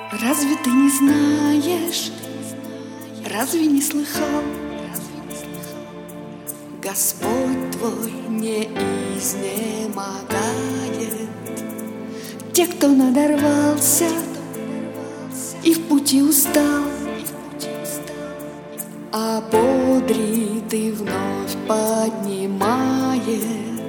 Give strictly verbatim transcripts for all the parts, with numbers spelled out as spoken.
Разве ты не знаешь, разве не слыхал? Господь твой не изнемогает. Те, кто надорвался и в пути устал, ободрит и вновь поднимает.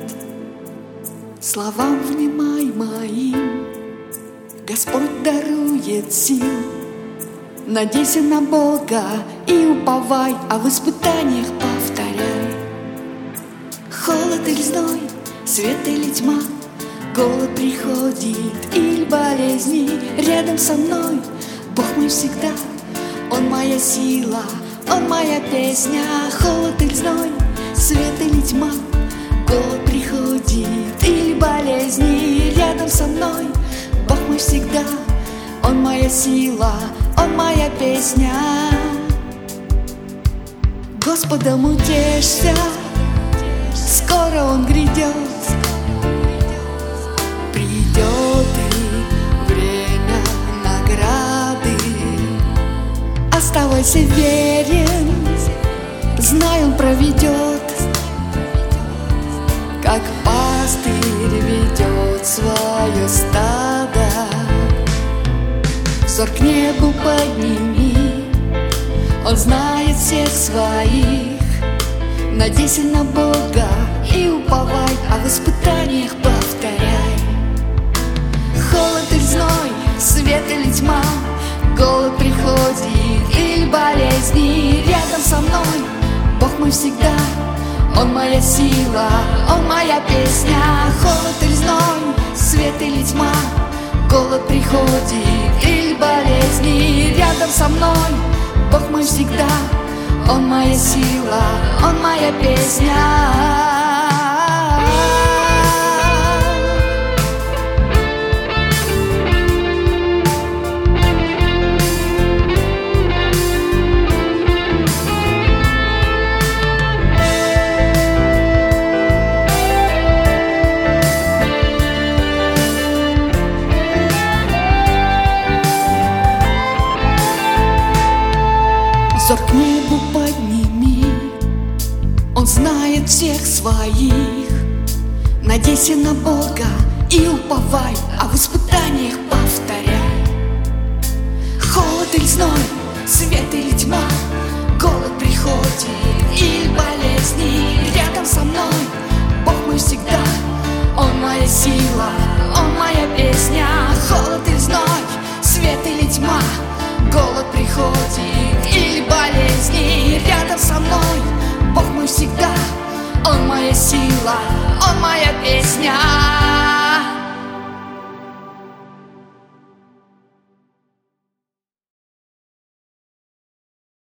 Словам внимай моим, Господь дарует сил. Надейся на Бога и уповай, а в испытаниях повторяй. Холод или зной, свет или тьма, голод приходит или болезни. Рядом со мной Бог мой всегда, Он моя сила, Он моя песня. Холод или зной, свет или тьма, голод приходит или болезни. Рядом со мной Бог мой всегда, Он моя сила, Он моя песня. Господом утешься, скоро Он грядет. Придет и время награды. Оставайся верен, знай, Он проведет, как пастырь ведет свое стадо. Взор к небу подними, Он знает всех своих. Надейся на Бога и уповай, а в испытаниях повторяй. Холод или зной, свет или тьма, голод приходит или болезни. Рядом со мной Бог мой всегда, Он моя сила, Он моя песня. Холод или зной, свет или тьма, голод приходит или болезни. Рядом со мной Бог мой всегда, Он моя сила, Он моя песня. Взор к небу подними, Он знает всех своих. Надейся на Бога и уповай, а в испытаниях повторяй. Холод или зной, свет или тьма, голод приходит или болезни. Рядом со мной Бог мой всегда, Он моя сила, Он моя песня. Холод или зной, свет или тьма, голод приходит или болезни. Рядом со мной Бог мой всегда, Он моя сила, Он